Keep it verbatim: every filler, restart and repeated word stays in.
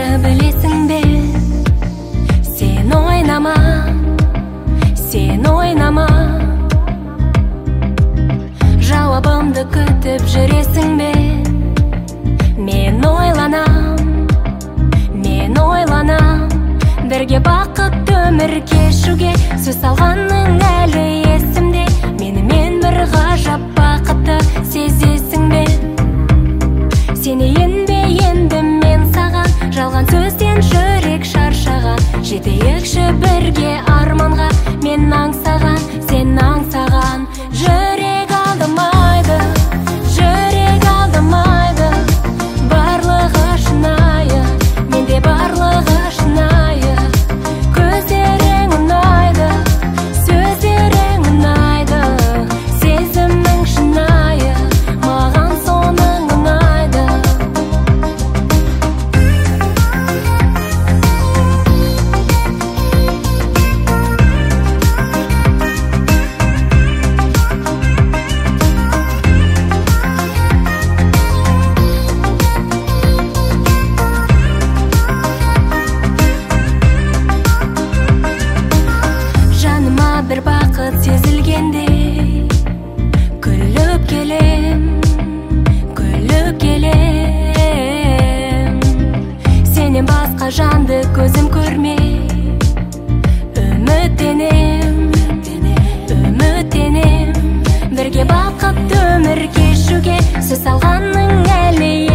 білесің бе? Сен ойнама, сен ойнама. Жауабымды күтіп жүресің бе? Мен ойланам, мен ойланам. Бірге бақытты өмір кешуге сөз салғаның әлі есімде. Менімен бір ғажап бақытты сезесің бе? Сенейін бе енді мен саған? Жалған сөзден жүрек шаршаған. Жетейікші бірге арманға. Мен аңсаған, сен аңсаған. Жүрек алдамайды, жүрек алдамайды. Барлығы шынайы, менде барлығы шынайы. Көздерің ұнайды, сөздерің ұнайды. Сезімің шынайы, маған соның ұнайды. Жаныма бір бақыт сезілгенде, күліп келем, күліп келем. Сенен басқа жанды көзім көрмей, үміттенем, үміттенем. Бірге бақытты өмір кешуге сөз салғаның әлі